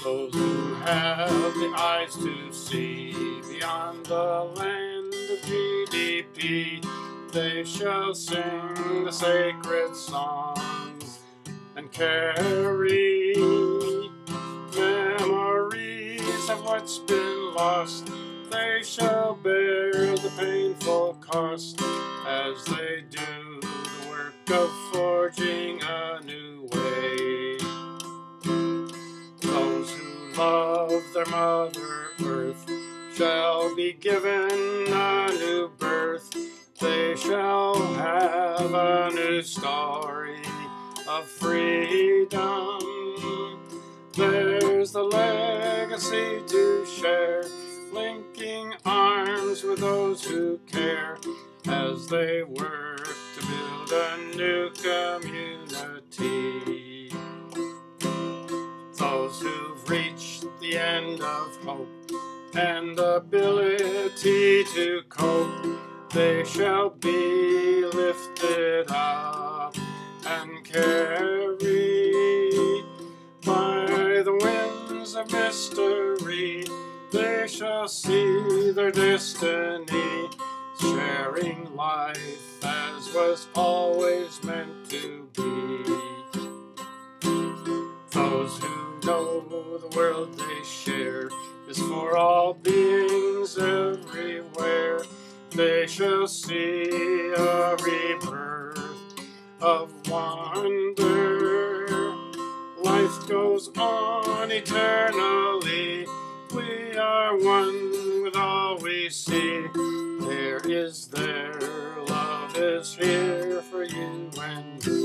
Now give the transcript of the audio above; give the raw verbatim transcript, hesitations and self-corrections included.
Those who have the eyes to see beyond the land of G D P, they shall sing the sacred songs and carry memories of what's been lost. They shall bear the painful cost as they do the work of forging a new way. Those who love their Mother Earth shall be given a new birth. They shall have a new story of freedom. There's the legacy to share, linking arms with those who care as they work to build a new community. Those who've reached the end of hope and ability to cope, they shall be lifted up and carried by the winds of mystery. They shall see their destiny, sharing life as was always meant to be. Those who know the world they share is for all beings everywhere, they shall see a rebirth of wonder. Life goes on eternally. We are one with all we see. There is there, love is here for you and me.